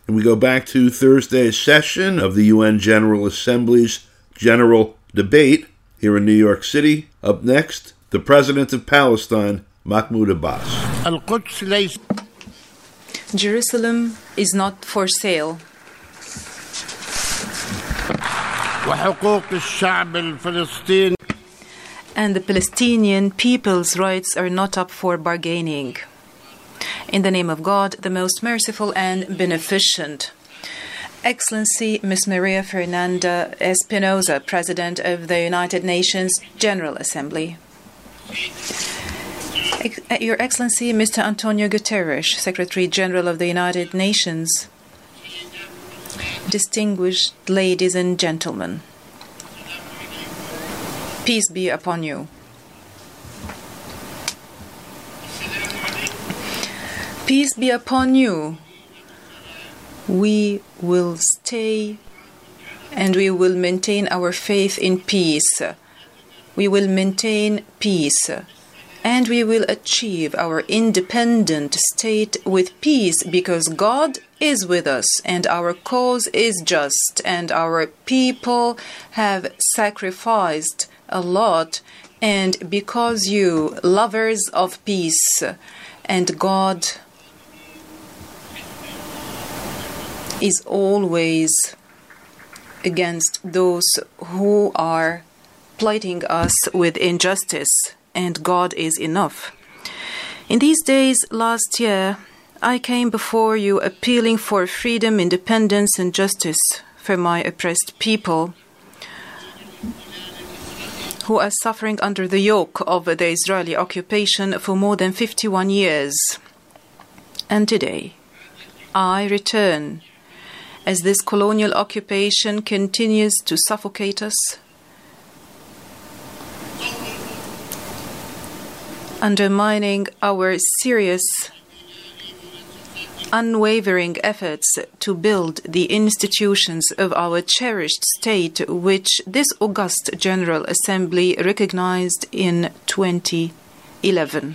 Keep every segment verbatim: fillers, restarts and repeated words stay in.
And we go back to Thursday's session of the U N General Assembly's General Debate here in New York City. Up next, the President of Palestine, Mahmoud Abbas. Jerusalem is not for sale. And the Palestinian people's rights are not up for bargaining. In the name of God, the most merciful and beneficent. Excellency Miss Maria Fernanda Espinosa, President of the United Nations General Assembly. Your Excellency Mister Antonio Guterres, Secretary General of the United Nations. Distinguished ladies and gentlemen. Peace be upon you. Peace be upon you. We will stay and we will maintain our faith in peace. We will maintain peace and we will achieve our independent state with peace because God is with us and our cause is just and our people have sacrificed a lot, and because you, lovers of peace and God, is always against those who are plighting us with injustice, and God is enough. In these days last year, I came before you appealing for freedom, independence, and justice for my oppressed people who are suffering under the yoke of the Israeli occupation for more than fifty-one years. And today, I return as this colonial occupation continues to suffocate us, undermining our serious, unwavering efforts to build the institutions of our cherished state, which this august General Assembly recognized in twenty eleven.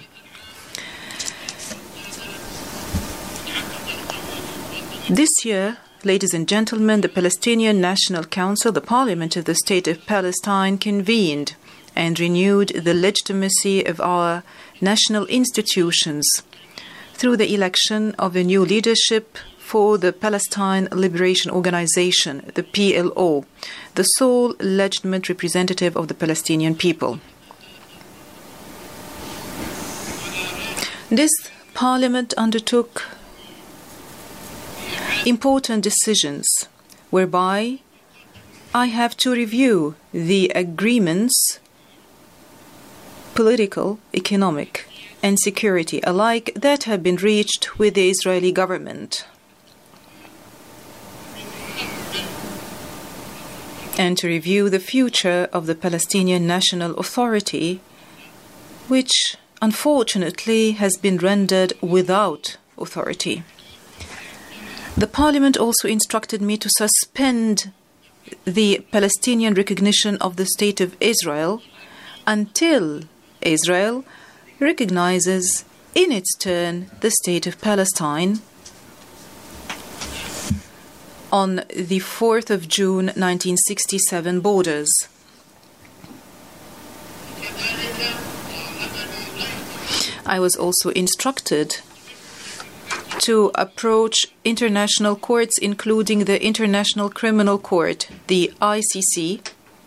This year, ladies and gentlemen, the Palestinian National Council, the Parliament of the State of Palestine, convened and renewed the legitimacy of our national institutions through the election of a new leadership for the Palestine Liberation Organization, the P L O, the sole legitimate representative of the Palestinian people. This parliament undertook important decisions whereby I have to review the agreements, political, economic, and security alike, that have been reached with the Israeli government, and to review the future of the Palestinian National Authority, which unfortunately has been rendered without authority. The Parliament also instructed me to suspend the Palestinian recognition of the State of Israel until Israel recognizes in its turn the State of Palestine on the fourth of June nineteen sixty-seven borders. I was also instructed to approach international courts, including the International Criminal Court, the I C C,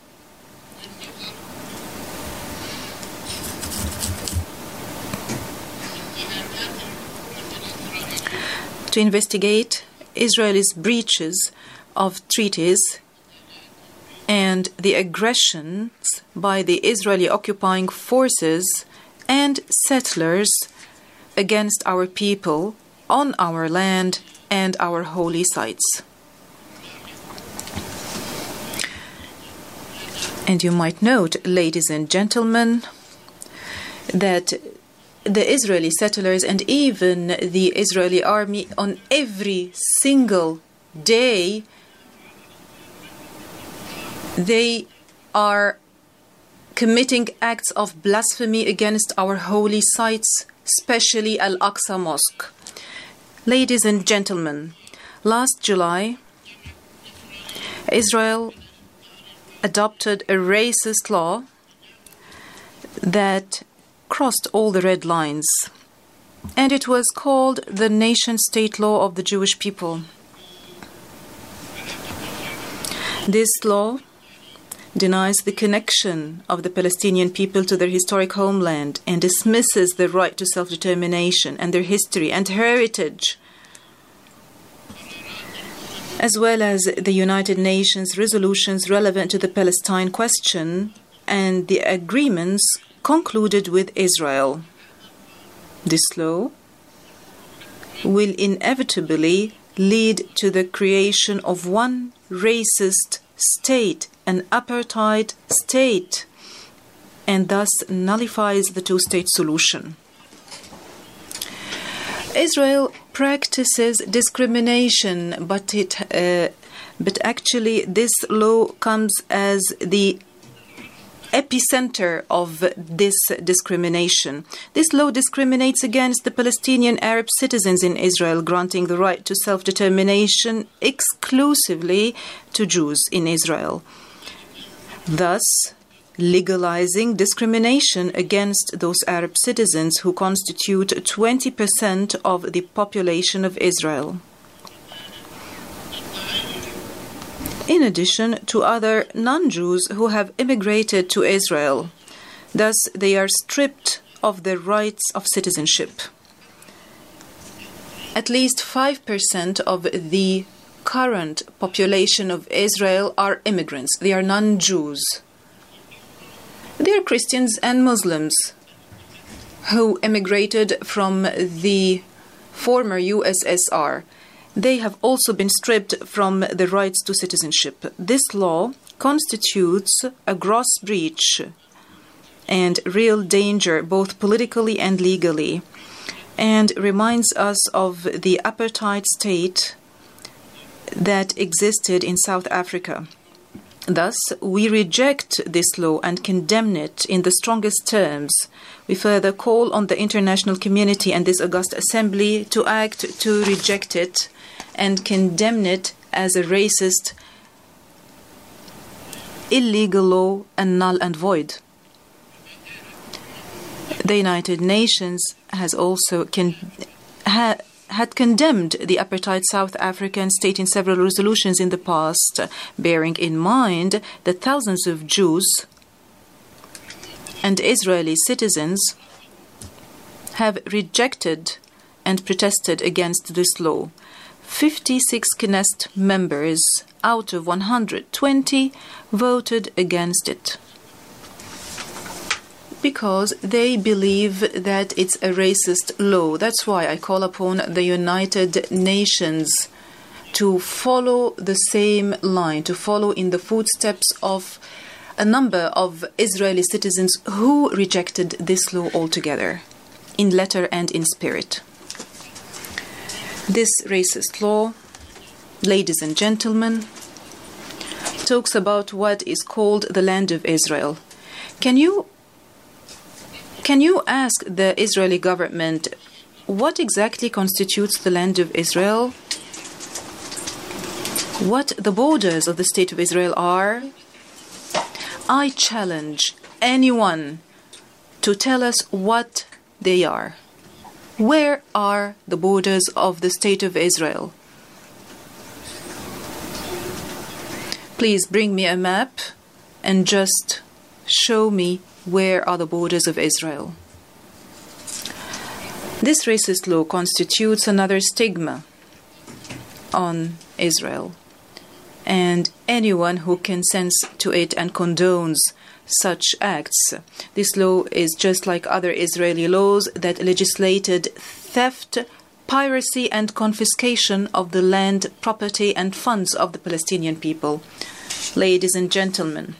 to investigate Israel's breaches of treaties and the aggressions by the Israeli occupying forces and settlers against our people on our land and our holy sites. And you might note, ladies and gentlemen, that the Israeli settlers and even the Israeli army on every single day, they are committing acts of blasphemy against our holy sites, especially Al-Aqsa Mosque. Ladies and gentlemen, Last July, Israel adopted a racist law that crossed all the red lines, and it was called the nation-state law of the Jewish people. This law denies the connection of the Palestinian people to their historic homeland and dismisses the right to self-determination and their history and heritage, as well as the United Nations resolutions relevant to the Palestine question and the agreements concluded with Israel. This law will inevitably lead to the creation of one racist state, an apartheid state, and thus nullifies the two-state solution. Israel practices discrimination, but it, uh, but actually this law comes as the epicenter of this discrimination. This law discriminates against the Palestinian Arab citizens in Israel, granting the right to self-determination exclusively to Jews in Israel, thus legalizing discrimination against those Arab citizens who constitute twenty percent of the population of Israel, in addition to other non-Jews who have immigrated to Israel. Thus, they are stripped of their rights of citizenship. At least five percent of the current population of Israel are immigrants. They are non-Jews. They are Christians and Muslims who immigrated from the former U S S R. They have also been stripped from the rights to citizenship. This law constitutes a gross breach and real danger, both politically and legally, and reminds us of the apartheid state that existed in South Africa. Thus, we reject this law and condemn it in the strongest terms. We further call on the international community and this august assembly to act to reject it and condemn it as a racist, illegal law and null and void. The United Nations has also con- ha- had condemned the apartheid South African state in several resolutions in the past, bearing in mind that thousands of Jews and Israeli citizens have rejected and protested against this law. fifty-six Knesset members out of one hundred twenty voted against it because they believe that it's a racist law. That's why I call upon the United Nations to follow the same line, to follow in the footsteps of a number of Israeli citizens who rejected this law altogether, in letter and in spirit. This racist law, ladies and gentlemen, talks about what is called the land of Israel. Can you can you ask the Israeli government what exactly constitutes the land of Israel? What the borders of the State of Israel are? I challenge anyone to tell us what they are. Where are the borders of the State of Israel? Please bring me a map and just show me where are the borders of Israel. This racist law constitutes another stigma on Israel, and anyone who consents to it and condones such acts. This law is just like other Israeli laws that legislated theft, piracy and confiscation of the land, property and funds of the Palestinian people. Ladies and gentlemen,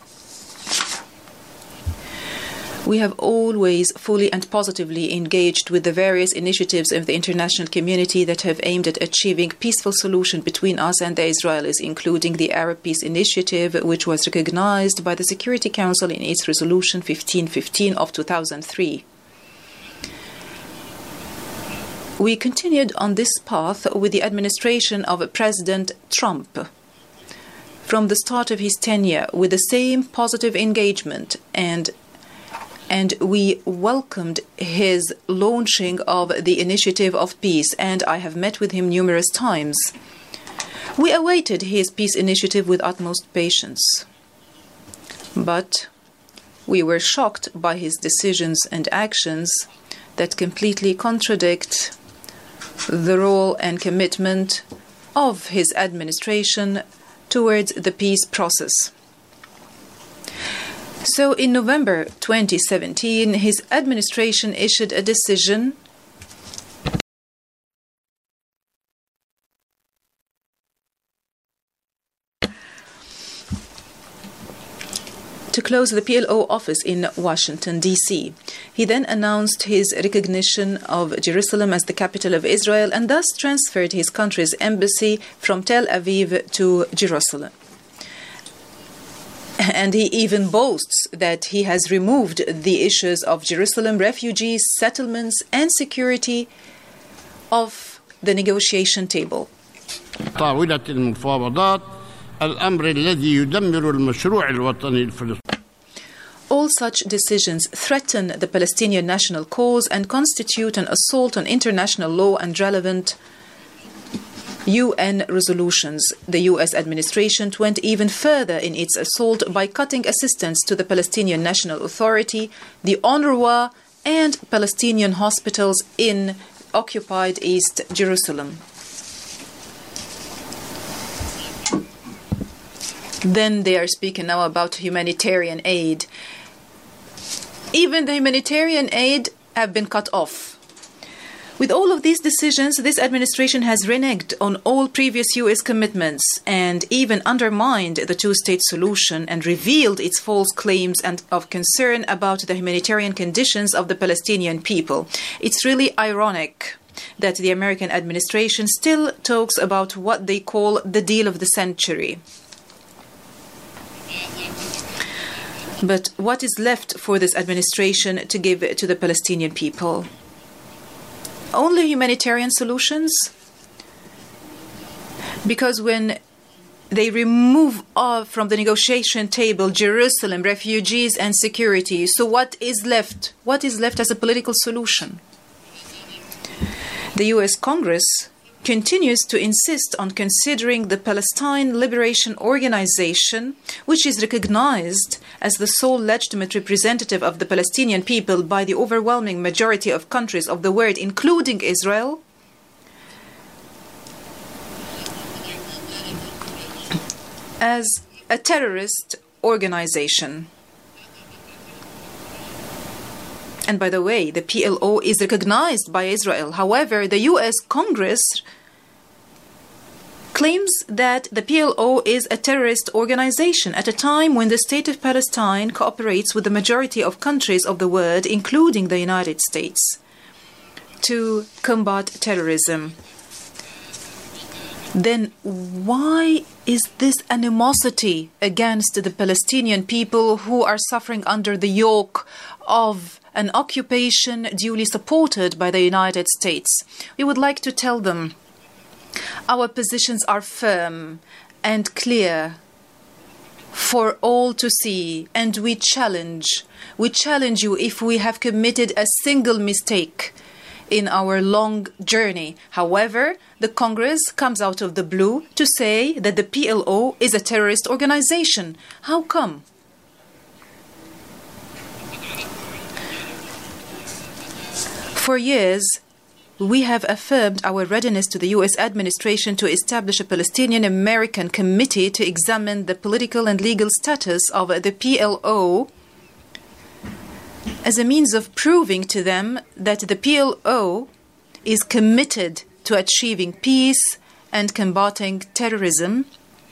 we have always fully and positively engaged with the various initiatives of the international community that have aimed at achieving peaceful solution between us and the Israelis, including the Arab Peace Initiative, which was recognized by the Security Council in its resolution fifteen fifteen of two thousand three. We continued on this path with the administration of President Trump from the start of his tenure, with the same positive engagement, and and we welcomed his launching of the Initiative of Peace, and I have met with him numerous times. We awaited his peace initiative with utmost patience, but we were shocked by his decisions and actions that completely contradict the role and commitment of his administration towards the peace process. So in November twenty seventeen, his administration issued a decision to close the P L O office in Washington, D C He then announced his recognition of Jerusalem as the capital of Israel and thus transferred his country's embassy from Tel Aviv to Jerusalem. And he even boasts that he has removed the issues of Jerusalem, refugees, settlements, and security off the negotiation table. طاولة المفاوضات الأمر الذي يدمر المشروع الوطني الفلسطيني. All such decisions threaten the Palestinian national cause and constitute an assault on international law and relevant U N resolutions. The U S administration went even further in its assault by cutting assistance to the Palestinian National Authority, the UNRWA, and Palestinian hospitals in occupied East Jerusalem. Then they are speaking now about humanitarian aid. Even the humanitarian aid have been cut off. With all of these decisions, this administration has reneged on all previous U S commitments and even undermined the two-state solution and revealed its false claims and of concern about the humanitarian conditions of the Palestinian people. It's really ironic that the American administration still talks about what they call the deal of the century. But what is left for this administration to give to the Palestinian people? Only humanitarian solutions? Because when they remove uh, from the negotiation table Jerusalem, refugees, and security, so what is left? What is left as a political solution? The U S Congress continues to insist on considering the Palestine Liberation Organization, which is recognized as the sole legitimate representative of the Palestinian people by the overwhelming majority of countries of the world, including Israel, as a terrorist organization. And by the way, the P L O is recognized by Israel. However, the U S Congress claims that the P L O is a terrorist organization at a time when the State of Palestine cooperates with the majority of countries of the world, including the United States, to combat terrorism. Then why is this animosity against the Palestinian people who are suffering under the yoke of an occupation duly supported by the United States? We would like to tell them our positions are firm and clear for all to see, and we challenge, we challenge you if we have committed a single mistake in our long journey. However, the Congress comes out of the blue to say that the P L O is a terrorist organization. How come? For years, we have affirmed our readiness to the U S administration to establish a Palestinian-American committee to examine the political and legal status of the P L O as a means of proving to them that the P L O is committed to achieving peace and combating terrorism,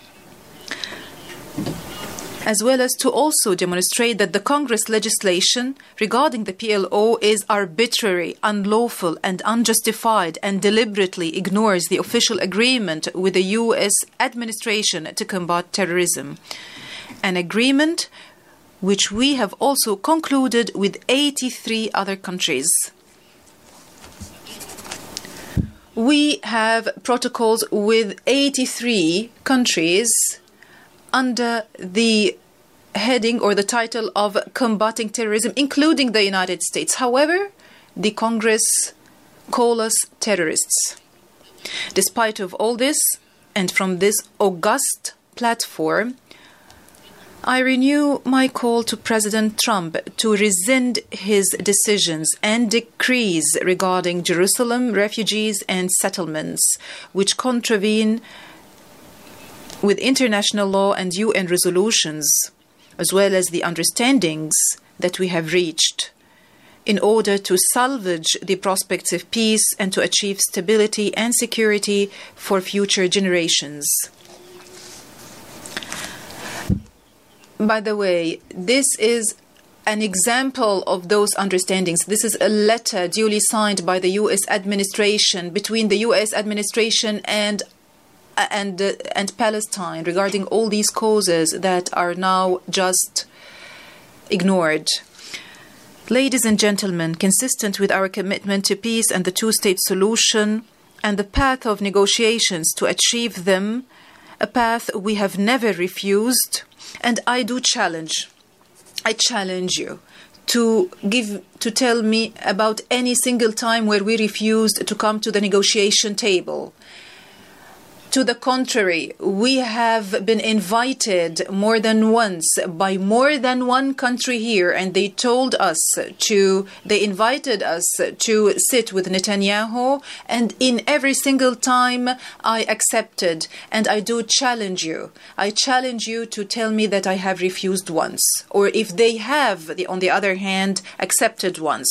as well as to also demonstrate that the Congress legislation regarding the P L O is arbitrary, unlawful, and unjustified, and deliberately ignores the official agreement with the U S administration to combat terrorism. An agreement which we have also concluded with eighty-three other countries. We have protocols with eighty-three countries under the heading or the title of combating terrorism, including the United States. However, the Congress call us terrorists. Despite of all this, and from this august platform, I renew my call to President Trump to rescind his decisions and decrees regarding Jerusalem, refugees and settlements, which contravene with international law and U N resolutions, as well as the understandings that we have reached, in order to salvage the prospects of peace and to achieve stability and security for future generations. By the way, this is an example of those understandings. This is a letter duly signed by the U S administration, between the U S administration and and uh, and Palestine, regarding all these causes that are now just ignored. Ladies and gentlemen, consistent with our commitment to peace and the two-state solution and the path of negotiations to achieve them, a path we have never refused, and I do challenge, I challenge you to give, to tell me about any single time where we refused to come to the negotiation table. To the contrary, we have been invited more than once by more than one country here, and they told us to, they invited us to sit with Netanyahu, and in every single time I accepted. And I do challenge you. I challenge you to tell me that I have refused once, or if they have, on the other hand, accepted once.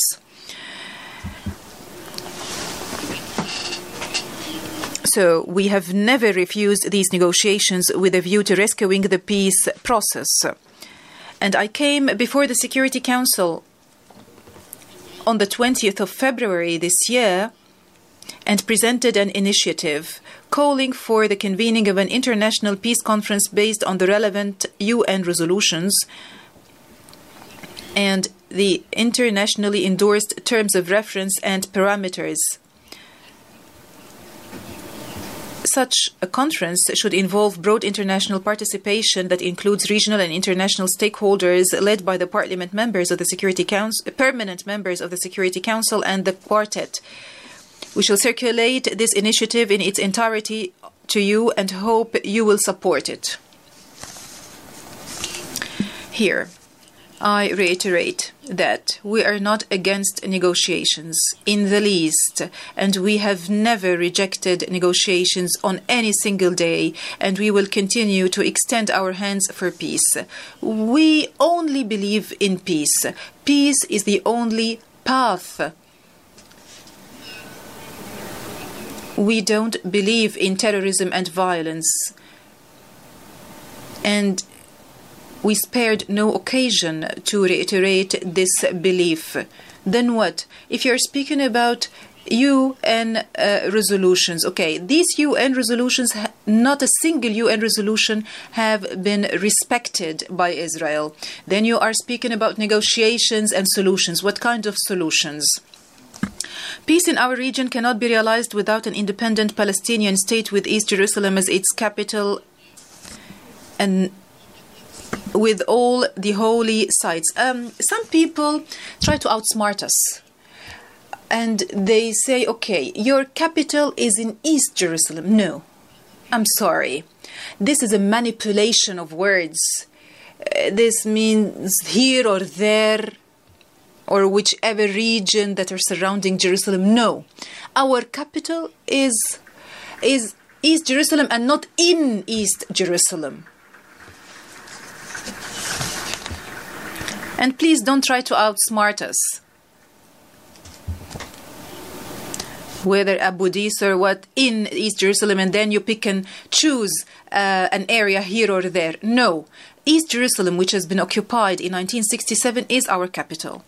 So we have never refused these negotiations with a view to rescuing the peace process. And I came before the Security Council on the twentieth of February this year and presented an initiative calling for the convening of an international peace conference based on the relevant U N resolutions and the internationally endorsed terms of reference and parameters. Such a conference should involve broad international participation that includes regional and international stakeholders led by the parliament members of the Security Council, permanent members of the Security Council and the Quartet. We shall circulate this initiative in its entirety to you and hope you will support it. Here, I reiterate that we are not against negotiations in the least, and we have never rejected negotiations on any single day, and we will continue to extend our hands for peace. We only believe in peace. Peace is the only path. We don't believe in terrorism and violence, and we spared no occasion to reiterate this belief. Then what? If you're speaking about U N uh, resolutions, okay, these U N resolutions, ha- not a single U N resolution have been respected by Israel. Then you are speaking about negotiations and solutions. What kind of solutions? Peace in our region cannot be realized without an independent Palestinian state with East Jerusalem as its capital and with all the holy sites. Um, some people try to outsmart us. And they say, okay, your capital is in East Jerusalem. No, I'm sorry. This is a manipulation of words. Uh, this means here or there, or whichever region that are surrounding Jerusalem. No, our capital is, is East Jerusalem and not in East Jerusalem. And please don't try to outsmart us. Whether Abu Dis or what, in East Jerusalem, and then you pick and choose uh, an area here or there. No. East Jerusalem, which has been occupied in nineteen sixty-seven, is our capital.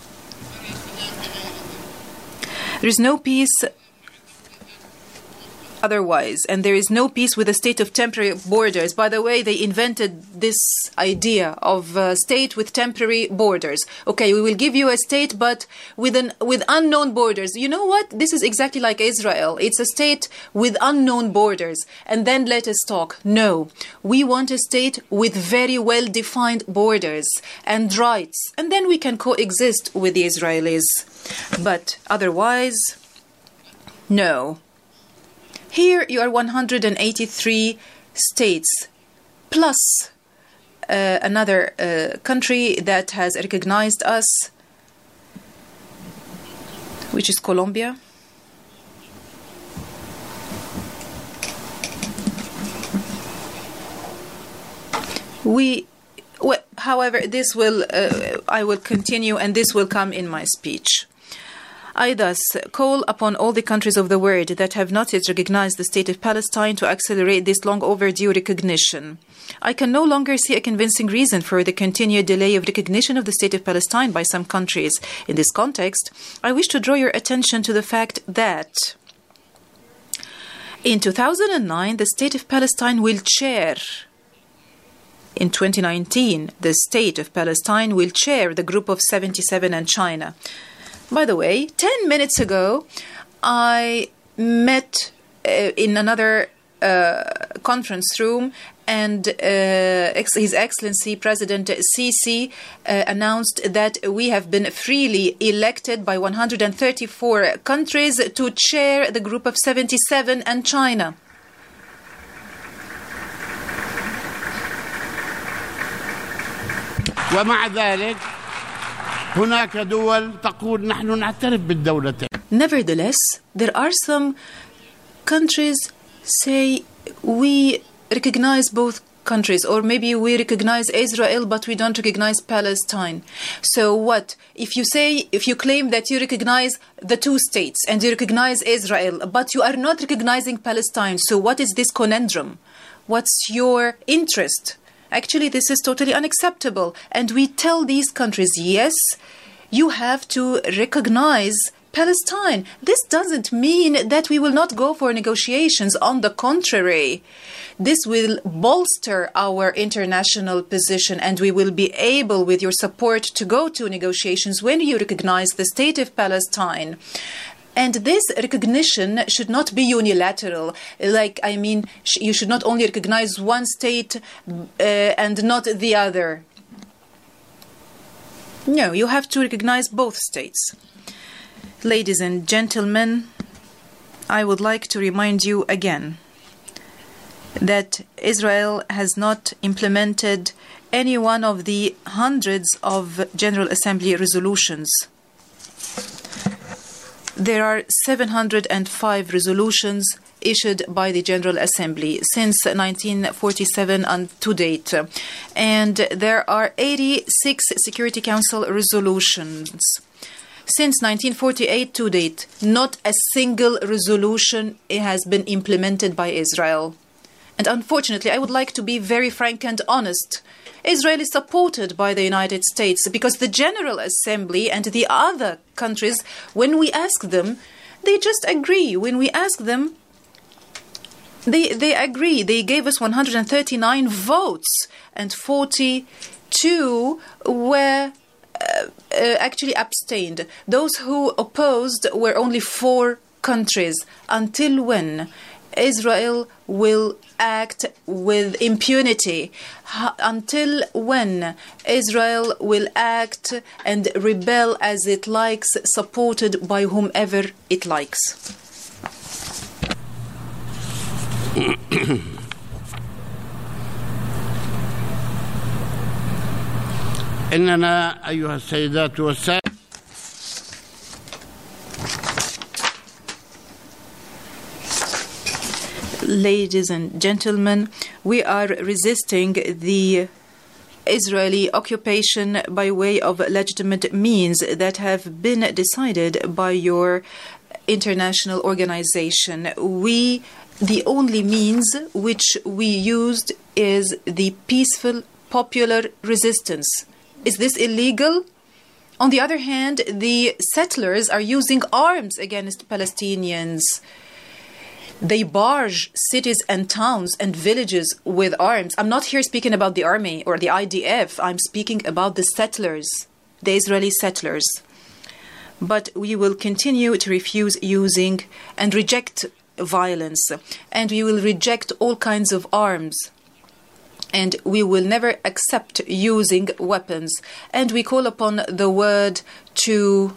There is no peace otherwise, and there is no peace with a state of temporary borders. By the way, they invented this idea of a state with temporary borders. Okay, we will give you a state, but with an with unknown borders. You know what? This is exactly like Israel. It's a state with unknown borders, and then let us talk. No, we want a state with very well-defined borders and rights, and then we can coexist with the Israelis. But otherwise, no. Here you are one hundred eighty-three states, plus uh, another uh, country that has recognized us, which is Colombia. We, well, however, this will, uh, I will continue, and this will come in my speech. I thus call upon all the countries of the world that have not yet recognized the state of Palestine to accelerate this long overdue recognition. I can no longer see a convincing reason for the continued delay of recognition of the state of Palestine by some countries. In this context, I wish to draw your attention to the fact that in two thousand nine, the state of Palestine will chair In twenty nineteen, the state of Palestine will chair the Group of seventy-seven and China. By the way, ten minutes ago, I met uh, in another uh, conference room, and uh, ex- His Excellency President Sisi uh, announced that we have been freely elected by one hundred thirty-four countries to chair the Group of seventy-seven and China. ومع ذلك هناك دول تقول نحن نعترف بالدولتين. Nevertheless, there are some countries say we recognize both countries, or maybe we recognize Israel but we don't recognize Palestine. So what? If you say, if you claim that you recognize the two states and you recognize Israel, but you are not recognizing Palestine, so what is this conundrum? What's your interest? Actually, this is totally unacceptable. And we tell these countries, yes, you have to recognize Palestine. This doesn't mean that we will not go for negotiations. On the contrary, this will bolster our international position, and we will be able, with your support, to go to negotiations when you recognize the state of Palestine. And this recognition should not be unilateral. Like, I mean, sh- you should not only recognize one state uh, and not the other. No, you have to recognize both states. Ladies and gentlemen, I would like to remind you again that Israel has not implemented any one of the hundreds of General Assembly resolutions. There are seven hundred five resolutions issued by the General Assembly since nineteen forty-seven and to date. And there are eighty-six Security Council resolutions. Since nineteen forty-eight to date, not a single resolution has been implemented by Israel. And unfortunately, I would like to be very frank and honest. Israel is supported by the United States because the General Assembly and the other countries, when we ask them, they just agree. When we ask them, they, they agree. They gave us one hundred thirty-nine votes, and forty-two were uh, uh, actually abstained. Those who opposed were only four countries. Until when Israel will act with impunity? H- until when Israel will act and rebel as it likes, supported by whomever it likes? إننا أيها السيدات والسادة Ladies and gentlemen, we are resisting the Israeli occupation by way of legitimate means that have been decided by your international organization. We, the only means which we used is the peaceful popular resistance. Is this illegal? On the other hand, the settlers are using arms against Palestinians. They barge cities and towns and villages with arms. I'm not here speaking about the army or the I D F. I'm speaking about the settlers, the Israeli settlers. But we will continue to refuse using and reject violence, and we will reject all kinds of arms, and we will never accept using weapons. And we call upon the world to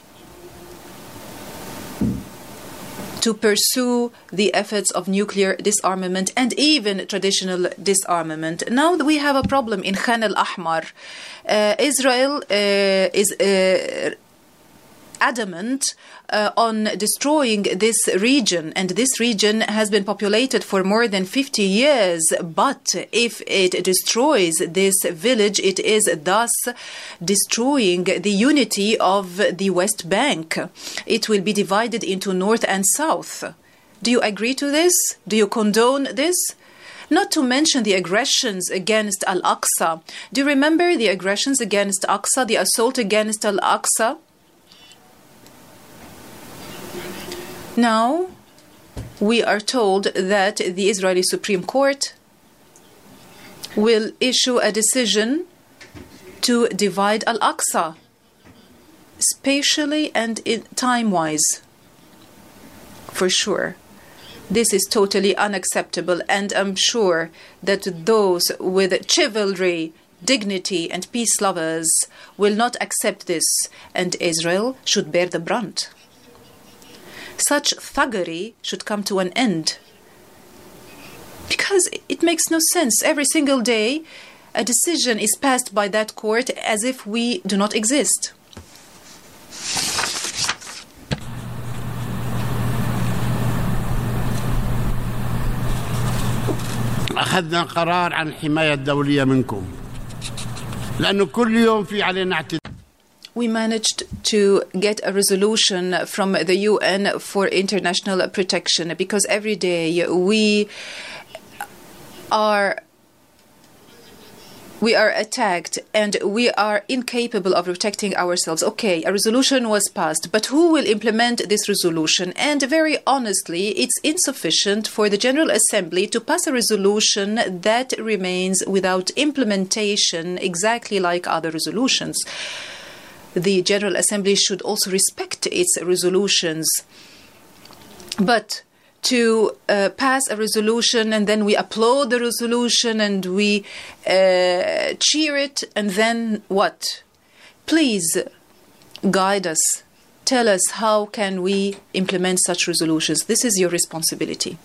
to pursue the efforts of nuclear disarmament and even traditional disarmament. Now we have a problem in Khan al-Ahmar. Uh, Israel uh, is uh, adamant uh, on destroying this region, and this region has been populated for more than fifty years. But if it destroys this village, it is thus destroying the unity of the West Bank. It will be divided into north and south. Do you agree to this? Do you condone this? Not to mention the aggressions against Al-Aqsa. Do you remember the aggressions against Aqsa, the assault against Al-Aqsa? Now, we are told that the Israeli Supreme Court will issue a decision to divide Al-Aqsa, spatially and time-wise. For sure. This is totally unacceptable, and I'm sure that those with chivalry, dignity, and peace lovers will not accept this, and Israel should bear the brunt. Such thuggery should come to an end, because it makes no sense. Every single day, a decision is passed by that court as if we do not exist. أخذنا قرار عن الحماية الدولية منكم لأنه كل يوم في علينا اعتداء. We managed to get a resolution from the U N for international protection, because every day we are we are attacked and we are incapable of protecting ourselves. Okay, a resolution was passed, but who will implement this resolution? And very honestly, it's insufficient for the General Assembly to pass a resolution that remains without implementation, exactly like other resolutions. The General Assembly should also respect its resolutions. But to uh, pass a resolution and then we applaud the resolution and we uh, cheer it, and then what? Please guide us. Tell us how can we implement such resolutions. This is your responsibility.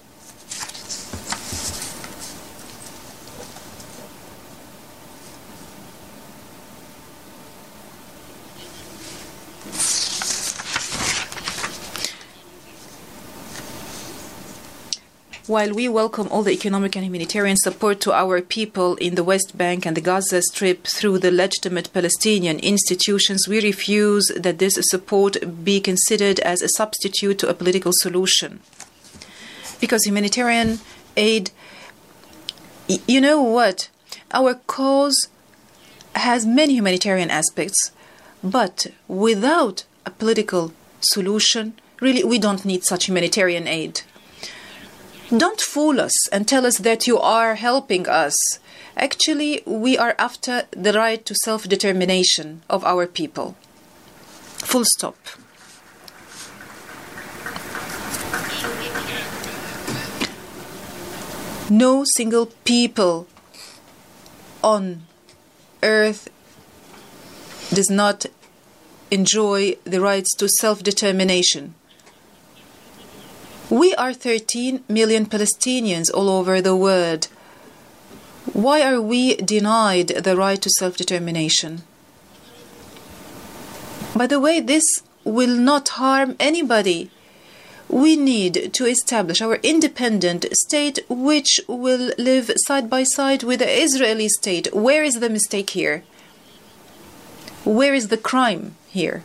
While we welcome all the economic and humanitarian support to our people in the West Bank and the Gaza Strip through the legitimate Palestinian institutions, we refuse that this support be considered as a substitute to a political solution. Because humanitarian aid, you know what? Our cause has many humanitarian aspects, but without a political solution, really, we don't need such humanitarian aid. Don't fool us and tell us that you are helping us. Actually, we are after the right to self-determination of our people. Full stop. No single people on earth does not enjoy the rights to self-determination. We are thirteen million Palestinians all over the world. Why are we denied the right to self-determination? By the way, this will not harm anybody. We need to establish our independent state, which will live side by side with the Israeli state. Where is the mistake here? Where is the crime here?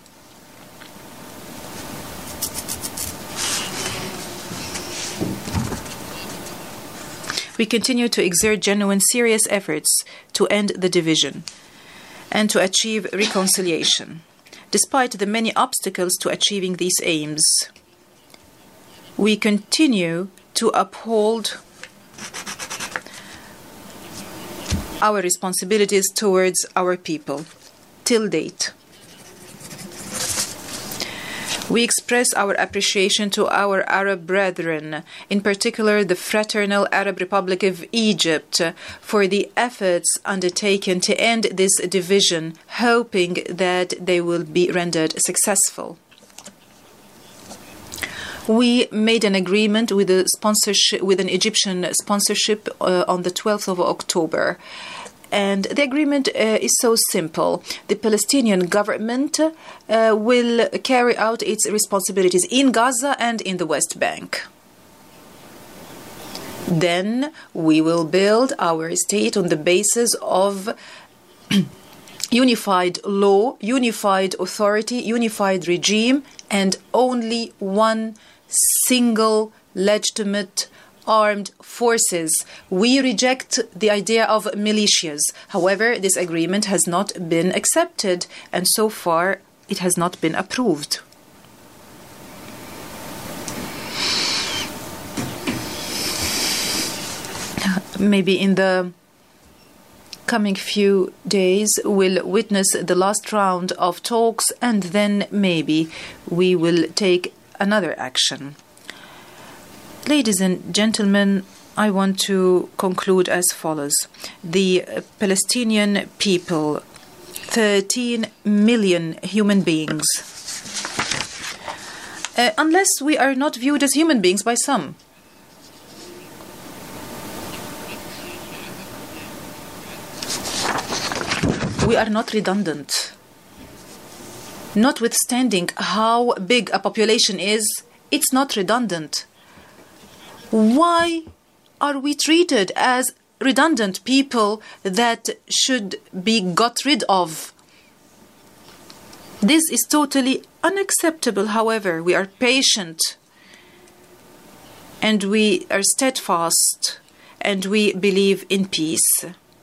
We continue to exert genuine, serious efforts to end the division and to achieve reconciliation. Despite the many obstacles to achieving these aims, we continue to uphold our responsibilities towards our people. Till date, we express our appreciation to our Arab brethren, in particular the Fraternal Arab Republic of Egypt, for the efforts undertaken to end this division, hoping that they will be rendered successful. We made an agreement with a sponsorship, with an Egyptian sponsorship uh, on the twelfth of October. And the agreement uh, is so simple. The Palestinian government uh, will carry out its responsibilities in Gaza and in the West Bank. Then we will build our state on the basis of unified law, unified authority, unified regime, and only one single legitimate armed forces. We reject the idea of militias. However, this agreement has not been accepted, and so far it has not been approved. Maybe in the coming few days we'll witness the last round of talks, and then maybe we will take another action. Ladies and gentlemen, I want to conclude as follows. The Palestinian people, thirteen million human beings, uh, unless we are not viewed as human beings by some. We are not redundant. Notwithstanding how big a population is, it's not redundant. Why are we treated as redundant people that should be got rid of? This is totally unacceptable. However, we are patient and we are steadfast and we believe in peace.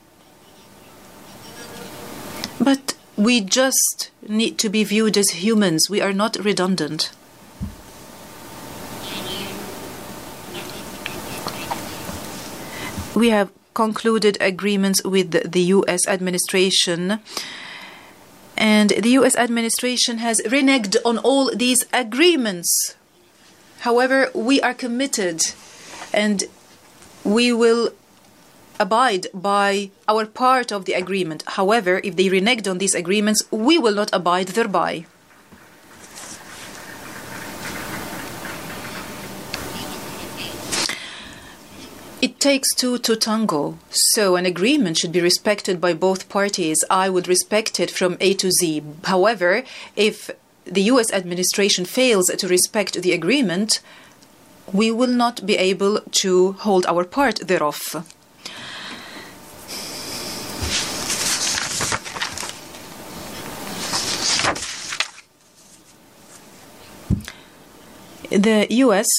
But we just need to be viewed as humans. We are not redundant. We have concluded agreements with the U S administration, and the U S administration has reneged on all these agreements. However, we are committed and we will abide by our part of the agreement. However, if they reneged on these agreements, we will not abide thereby. It takes two to tango, so an agreement should be respected by both parties. I would respect it from A to Z. However, if the U S administration fails to respect the agreement, we will not be able to hold our part thereof. The U S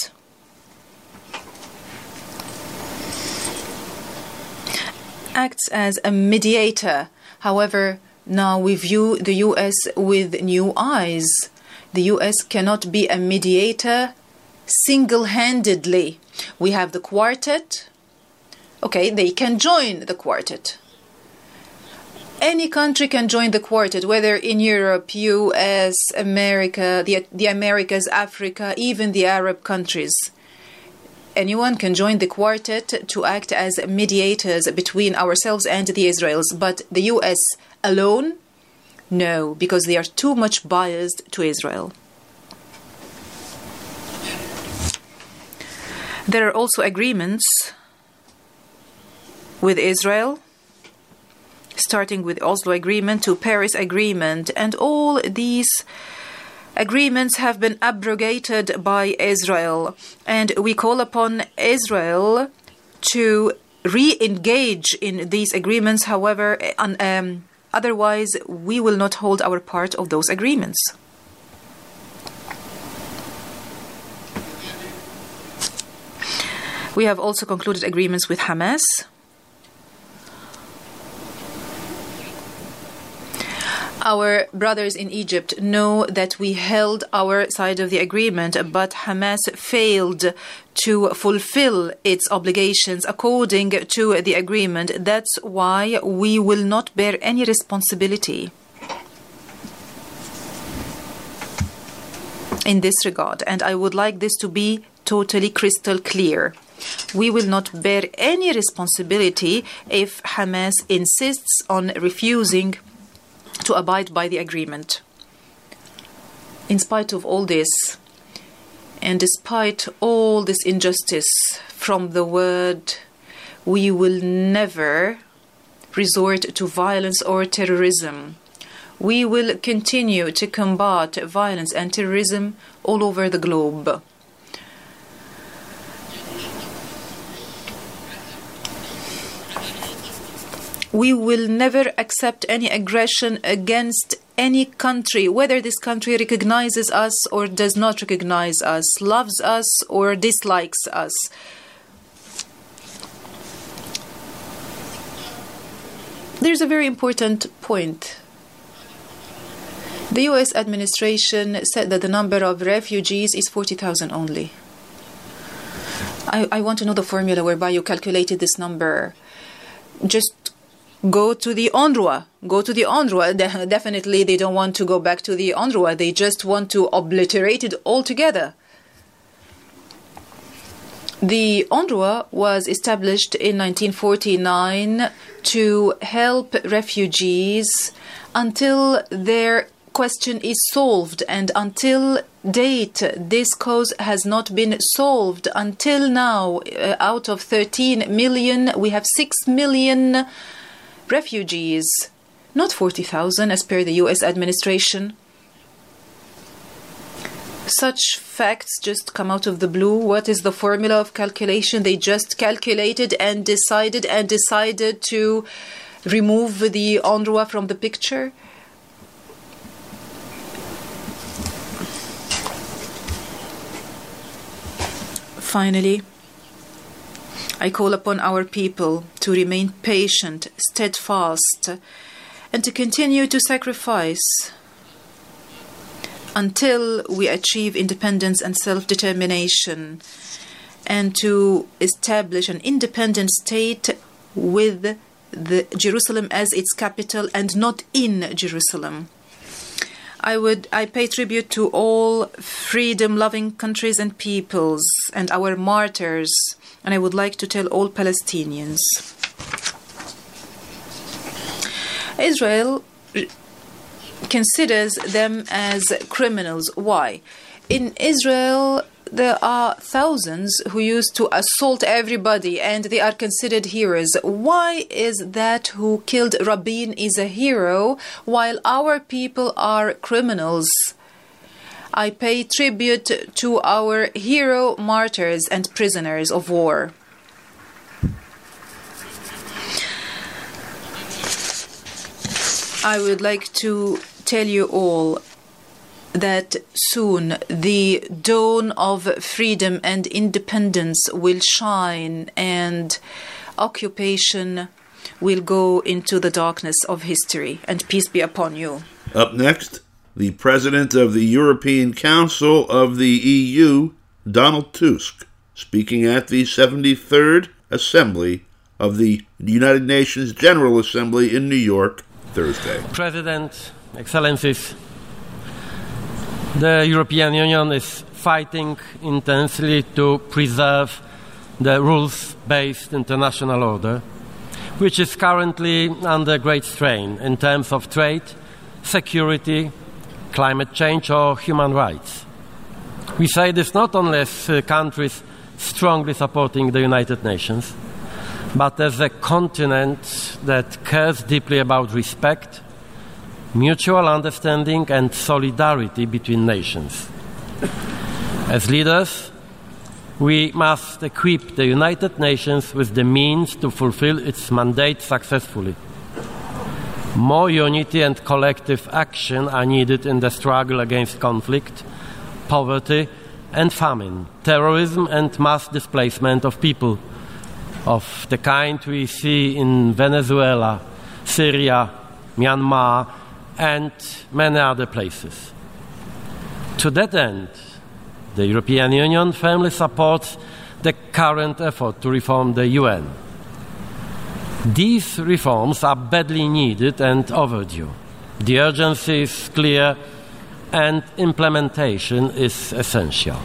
acts as a mediator. However, now we view the U S with new eyes. The U S cannot be a mediator single-handedly. We have the quartet. Okay, they can join the quartet. Any country can join the quartet, whether in Europe, U S, America, the, the Americas, Africa, even the Arab countries. Anyone can join the quartet to act as mediators between ourselves and the Israelis. But the U S alone? No, because they are too much biased to Israel. There are also agreements with Israel, starting with Oslo Agreement to Paris Agreement, and all these agreements have been abrogated by Israel, and we call upon Israel to re-engage in these agreements. However, um, otherwise we will not hold our part of those agreements. We have also concluded agreements with Hamas. Our brothers in Egypt know that we held our side of the agreement, but Hamas failed to fulfill its obligations according to the agreement. That's why we will not bear any responsibility in this regard. And I would like this to be totally crystal clear. We will not bear any responsibility if Hamas insists on refusing to abide by the agreement. In spite of all this, and despite all this injustice from the world, we will never resort to violence or terrorism. We will continue to combat violence and terrorism all over the globe. We will never accept any aggression against any country, whether this country recognizes us or does not recognize us, loves us or dislikes us. There's a very important point. The U S administration said that the number of refugees is forty thousand only. I, I want to know the formula whereby you calculated this number. Just go to the UNRWA. Go to the UNRWA. De- definitely they don't want to go back to the UNRWA. They just want to obliterate it altogether. The UNRWA was established in nineteen forty-nine to help refugees until their question is solved, and until date this cause has not been solved. Until now, uh, out of thirteen million, we have six million refugees, not forty thousand as per the U S administration. Such facts just come out of the blue. What is the formula of calculation? They just calculated and decided and decided to remove the UNRWA from the picture. Finally, I call upon our people to remain patient, steadfast, and to continue to sacrifice until we achieve independence and self-determination, and to establish an independent state with the Jerusalem as its capital and not in Jerusalem. I would I pay tribute to all freedom-loving countries and peoples and our martyrs, and I would like to tell all Palestinians. Israel considers them as criminals. Why? In Israel, there are thousands who used to assault everybody, and they are considered heroes. Why is that who killed Rabin is a hero, while our people are criminals? I pay tribute to our hero martyrs and prisoners of war. I would like to tell you all that soon the dawn of freedom and independence will shine, and occupation will go into the darkness of history, and peace be upon you. Up next, the President of the European Council of the E U, Donald Tusk, speaking at the seventy-third Assembly of the United Nations General Assembly in New York, Thursday. President, Excellencies, the European Union is fighting intensely to preserve the rules-based international order, which is currently under great strain in terms of trade, security, climate change or human rights. We say this not only as uh, countries strongly supporting the United Nations, but as a continent that cares deeply about respect, mutual understanding and solidarity between nations. As leaders, we must equip the United Nations with the means to fulfill its mandate successfully. More unity and collective action are needed in the struggle against conflict, poverty and famine, terrorism and mass displacement of people, of the kind we see in Venezuela, Syria, Myanmar, and many other places. To that end, the European Union firmly supports the current effort to reform the U N. These reforms are badly needed and overdue. The urgency is clear and implementation is essential.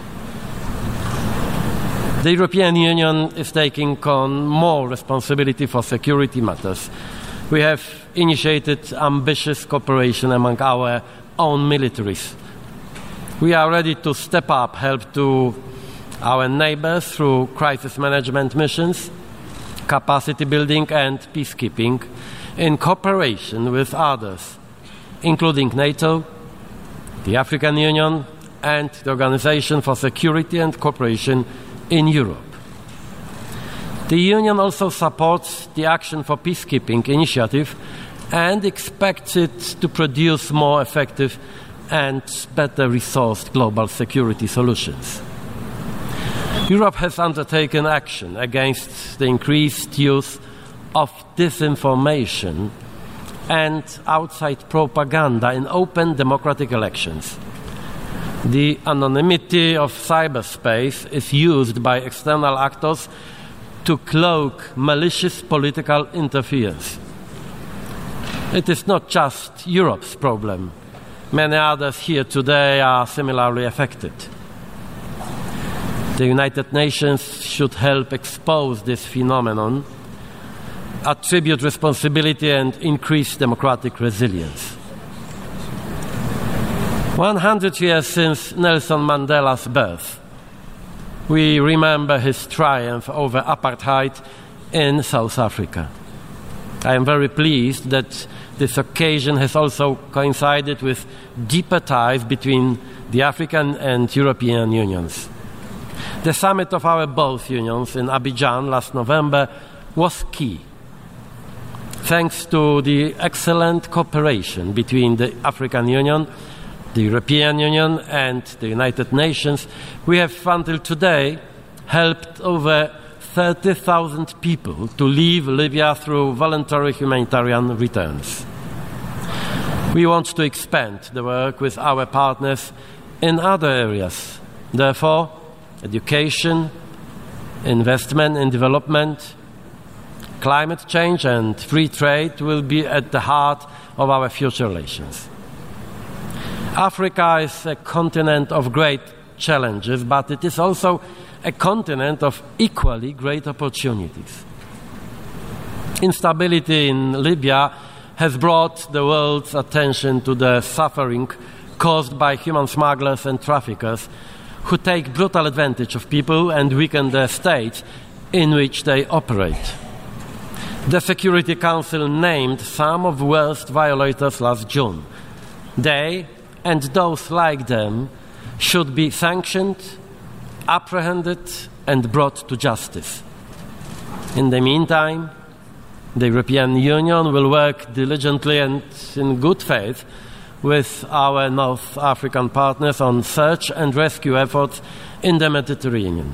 The European Union is taking on more responsibility for security matters. We have initiated ambitious cooperation among our own militaries. We are ready to step up help to our neighbors through crisis management missions, capacity building and peacekeeping in cooperation with others, including NATO, the African Union, and the Organization for Security and Cooperation in Europe. The Union also supports the Action for Peacekeeping initiative and expects it to produce more effective and better resourced global security solutions. Europe has undertaken action against the increased use of disinformation and outside propaganda in open democratic elections. The anonymity of cyberspace is used by external actors to cloak malicious political interference. It is not just Europe's problem. Many others here today are similarly affected. The United Nations should help expose this phenomenon, attribute responsibility, and increase democratic resilience. one hundred years since Nelson Mandela's birth, we remember his triumph over apartheid in South Africa. I am very pleased that this occasion has also coincided with deeper ties between the African and European unions. The summit of our both unions in Abidjan last November was key. Thanks to the excellent cooperation between the African Union, the European Union, and the United Nations, we have until today helped over thirty thousand people to leave Libya through voluntary humanitarian returns. We want to expand the work with our partners in other areas. Therefore, education, investment in development, climate change, and free trade will be at the heart of our future relations. Africa is a continent of great challenges, but it is also a continent of equally great opportunities. Instability in Libya has brought the world's attention to the suffering caused by human smugglers and traffickers who take brutal advantage of people and weaken the states in which they operate. The Security Council named some of the worst violators last June. They, and those like them, should be sanctioned, apprehended, and brought to justice. In the meantime, the European Union will work diligently and in good faith with our North African partners on search and rescue efforts in the Mediterranean.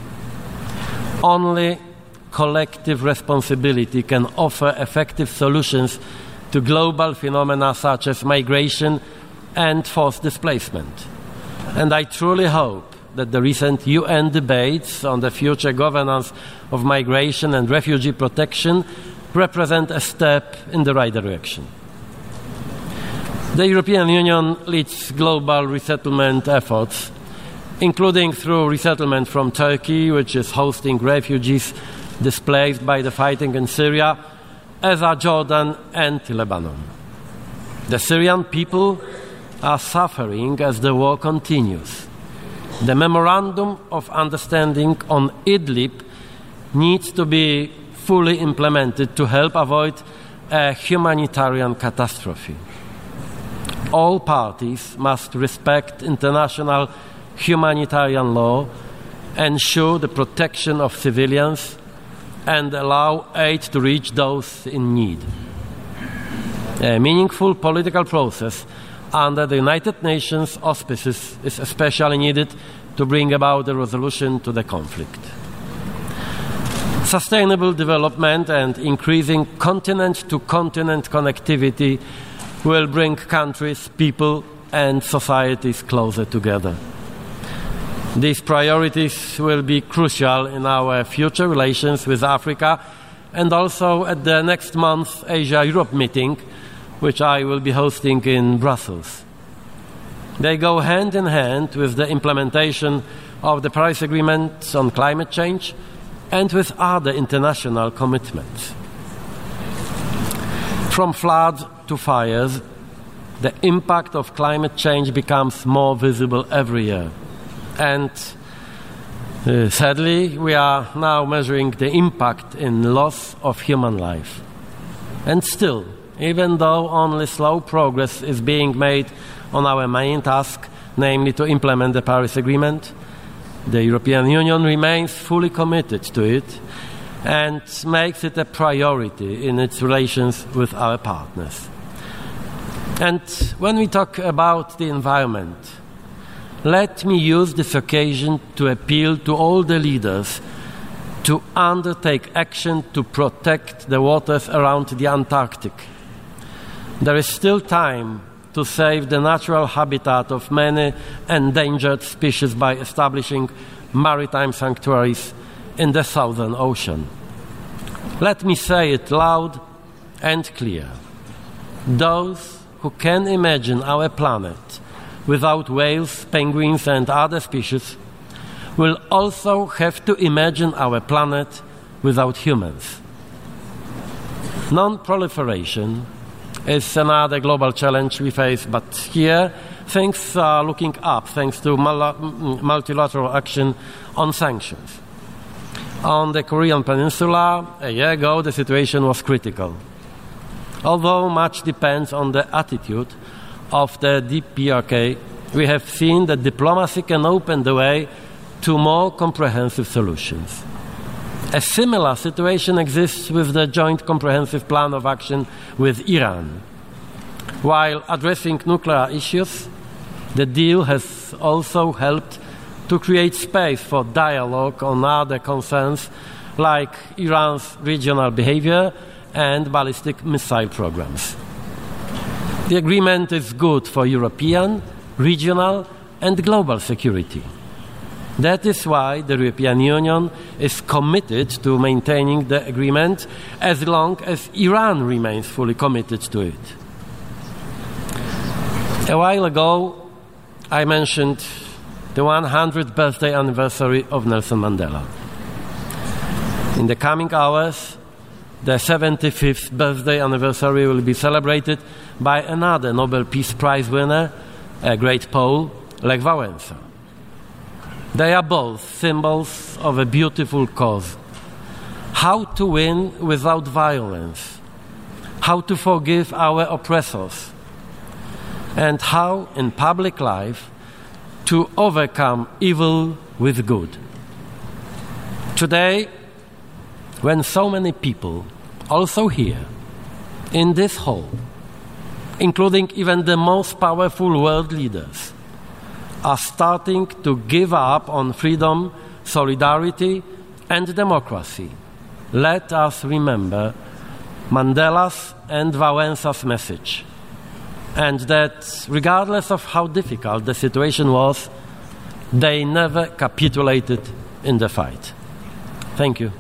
Only collective responsibility can offer effective solutions to global phenomena such as migration and forced displacement. And I truly hope that the recent U N debates on the future governance of migration and refugee protection represent a step in the right direction. The European Union leads global resettlement efforts, including through resettlement from Turkey, which is hosting refugees displaced by the fighting in Syria, as are Jordan and Lebanon. The Syrian people are suffering as the war continues. The Memorandum of Understanding on Idlib needs to be fully implemented to help avoid a humanitarian catastrophe. All parties must respect international humanitarian law, ensure the protection of civilians, and allow aid to reach those in need. A meaningful political process under the United Nations auspices is especially needed to bring about a resolution to the conflict. Sustainable development and increasing continent-to-continent connectivity will bring countries, people, and societies closer together. These priorities will be crucial in our future relations with Africa and also at the next month's Asia-Europe meeting, which I will be hosting in Brussels. They go hand in hand with the implementation of the Paris Agreement on climate change and with other international commitments. From floods to fires, the impact of climate change becomes more visible every year. And uh, sadly, we are now measuring the impact in loss of human life. And still, even though only slow progress is being made on our main task, namely to implement the Paris Agreement, the European Union remains fully committed to it and makes it a priority in its relations with our partners. And when we talk about the environment, let me use this occasion to appeal to all the leaders to undertake action to protect the waters around the Antarctic. There is still time to save the natural habitat of many endangered species by establishing maritime sanctuaries in the Southern Ocean. Let me say it loud and clear. Those who can imagine our planet without whales, penguins, and other species will also have to imagine our planet without humans. Non-proliferation is another global challenge we face, but here things are looking up thanks to multilateral action on sanctions. On the Korean Peninsula, a year ago, the situation was critical. Although much depends on the attitude of the D P R K, we have seen that diplomacy can open the way to more comprehensive solutions. A similar situation exists with the Joint Comprehensive Plan of Action with Iran. While addressing nuclear issues, the deal has also helped to create space for dialogue on other concerns like Iran's regional behavior and ballistic missile programs. The agreement is good for European, regional, and global security. That is why the European Union is committed to maintaining the agreement as long as Iran remains fully committed to it. A while ago, I mentioned the one hundredth birthday anniversary of Nelson Mandela. In the coming hours, the seventy-fifth birthday anniversary will be celebrated by another Nobel Peace Prize winner, a great Pole, Lech Wałęsa. They are both symbols of a beautiful cause. How to win without violence, how to forgive our oppressors, and how, in public life, to overcome evil with good. Today, when so many people, also here, in this hall, including even the most powerful world leaders, are starting to give up on freedom, solidarity, and democracy, let us remember Mandela's and Wałęsa's message, and that regardless of how difficult the situation was, they never capitulated in the fight. Thank you.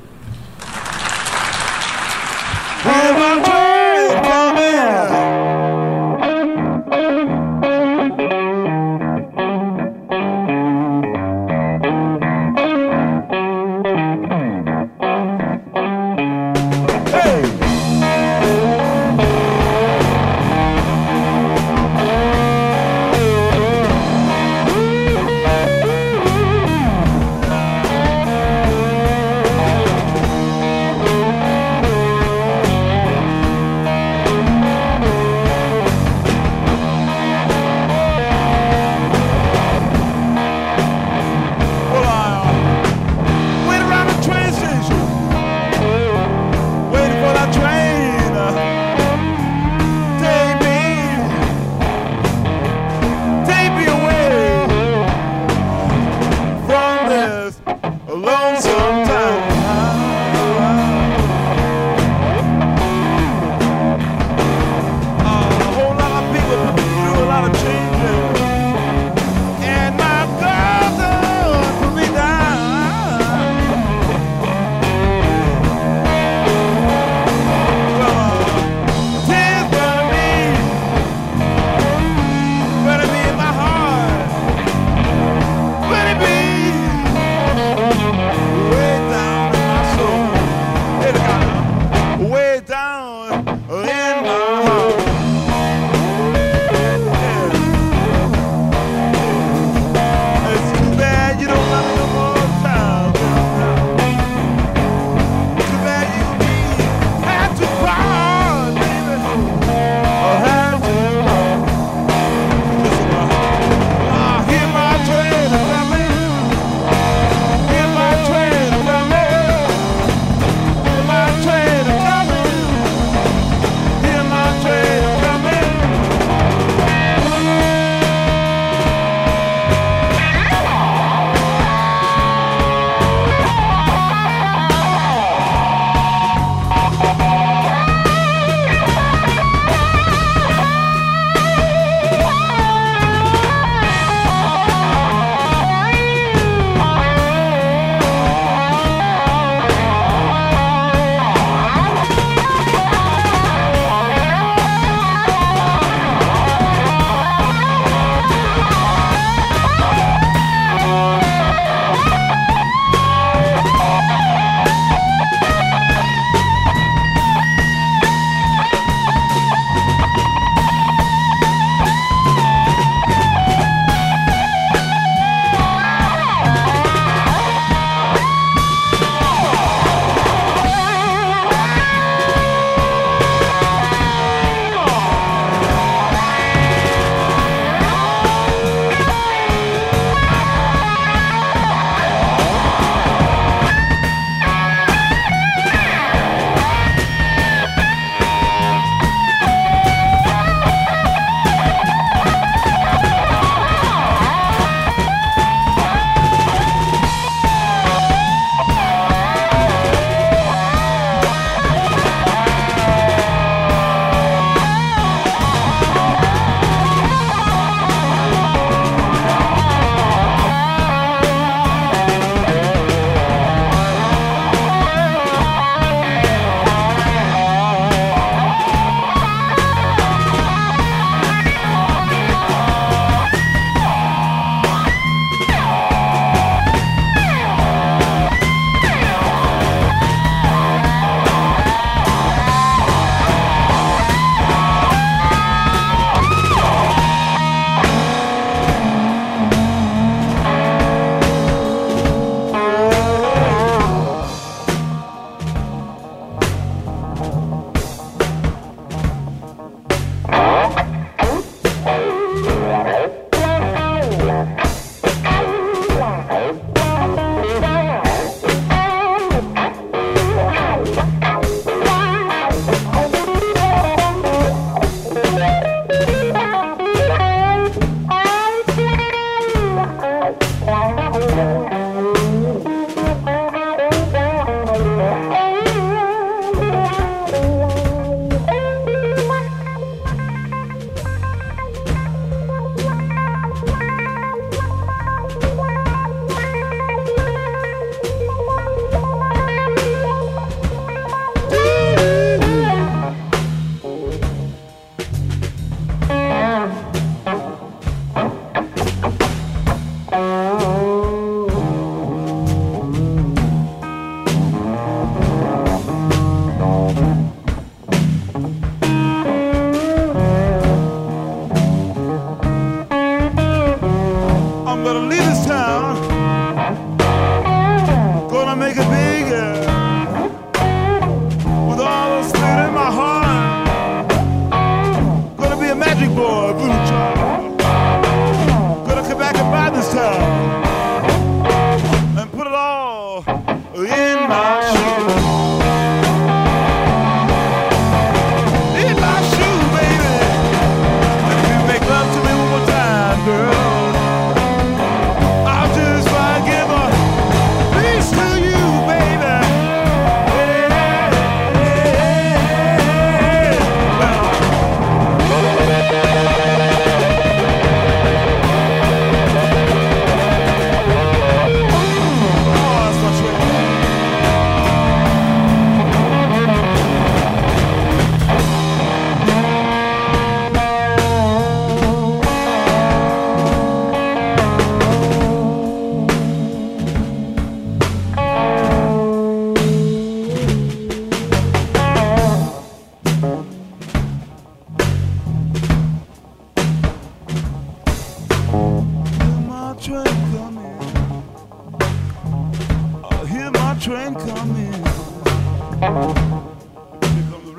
down in my heart.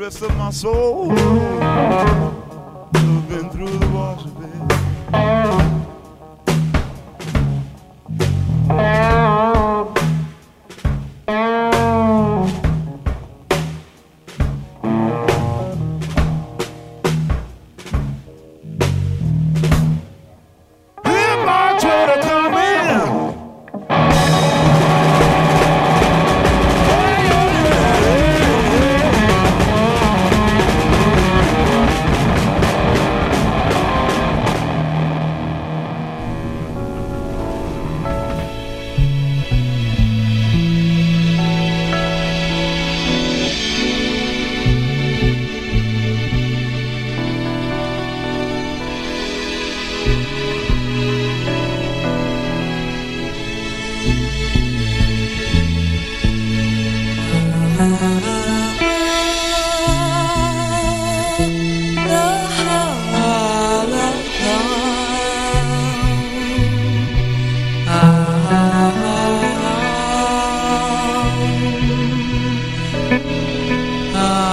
rest of my soul, looking through the wash bed. Ah